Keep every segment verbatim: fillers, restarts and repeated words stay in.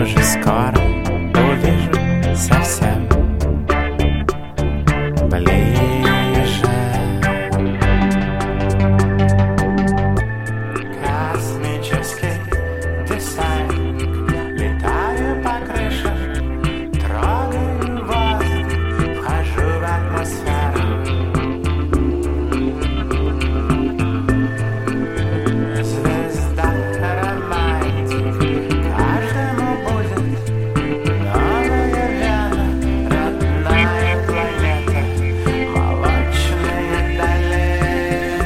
уже скоро увижу совсем ближе. Космический десантник, летаю по крышам, трогаю воздух, вхожу в атмосферу. Звезда романтик, каждому будет новая вена, родная планета, молочные дали.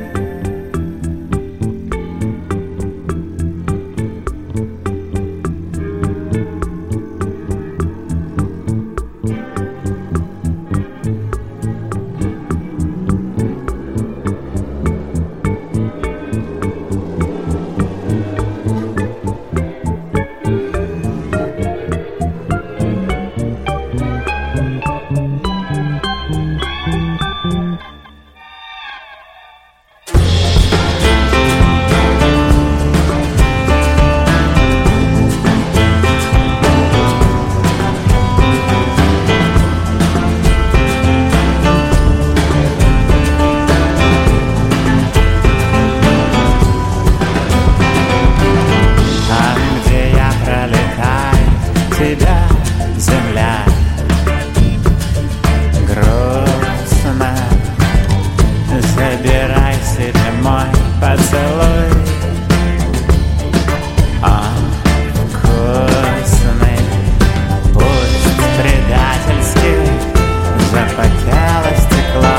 Там, где я пролетаю, тебя, земля, грустно. Забирай себе мой поцелуй, он вкусный. Пусть предательски запотело стекло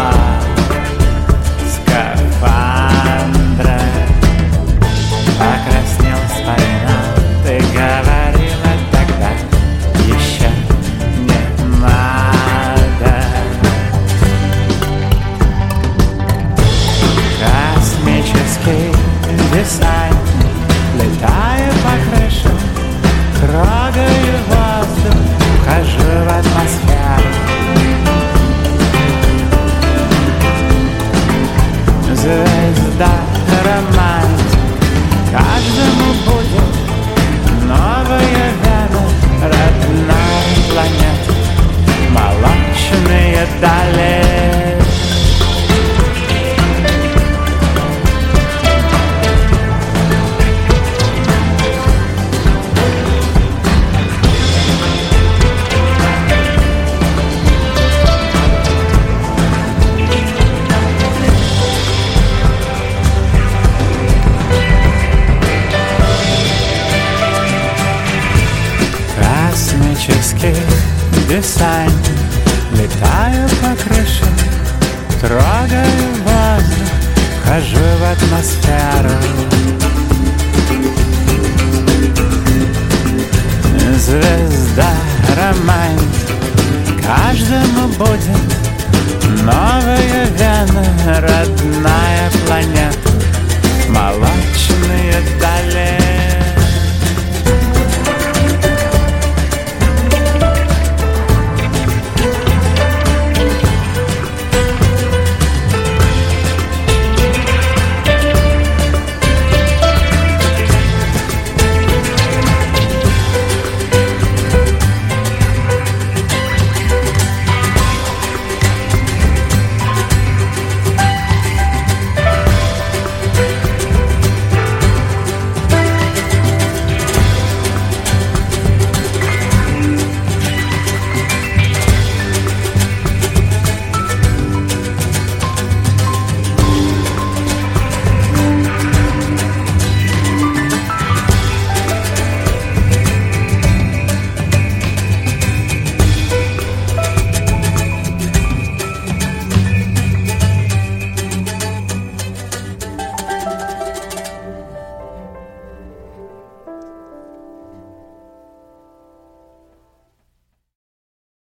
скафандра, покраснел спина. Ты говорила тогда, еще не надо. Космический десантник, летаю по крышам, трогаю воздух, вхожу в атмосферу. Звезда романтик, каждому будет новая вена, родная планета, молочные дали. Космический десантник, летаю по крышам, трогаю воздух, вхожу в атмосферу.